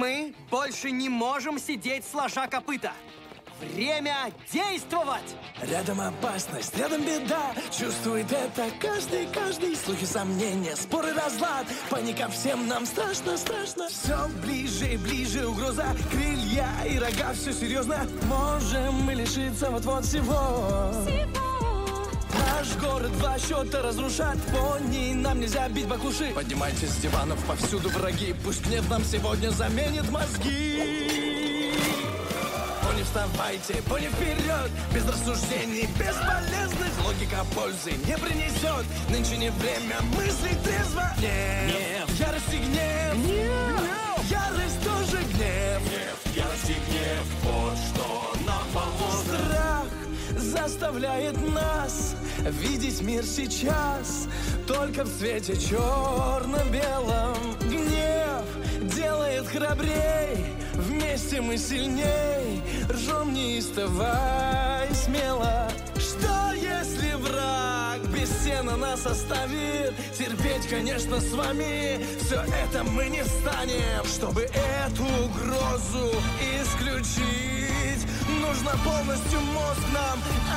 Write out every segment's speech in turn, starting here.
Мы больше не можем сидеть сложа копыта. Время действовать! Рядом опасность, рядом беда. Чувствует это каждый. Слухи, сомнения, споры, разлад. Паника, всем нам страшно. Все ближе и ближе угроза. Крылья и рога, все серьезно. Можем мы лишиться вот-вот всего. Наш город два счета разрушат. Пони, нам нельзя бить баклуши. Поднимайтесь с диванов, повсюду враги. Пусть гнев нам сегодня заменит мозги. Пони, вставайте, пони, вперед. Без рассуждений, бесполезных. Логика пользы не принесет. Нынче не время мыслить трезво. Гнев, ярость и гнев. Ярость тоже гнев. Ярость и гнев, вот что нам поможет. Страх заставляет нас видеть мир сейчас только в цвете черно-белом. Гнев делает храбрей, вместе мы сильней. Ржем неистово и смело. Что если враг без сена нас оставит? Терпеть, конечно, с вами все это мы не станем. Чтобы эту угрозу исключить, нужно полностью мозг нам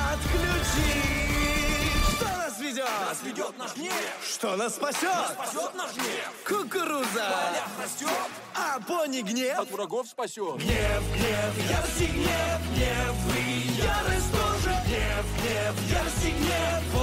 отключить. Что нас ведет? Нас ведет наш гнев. Что нас спасет? Спасет наш гнев. Кукуруза. В полях растет. А пони гнев. От врагов спасет. Гнев, ярость и гнев. Гнев и ярость тоже. Гнев, ярость и гнев.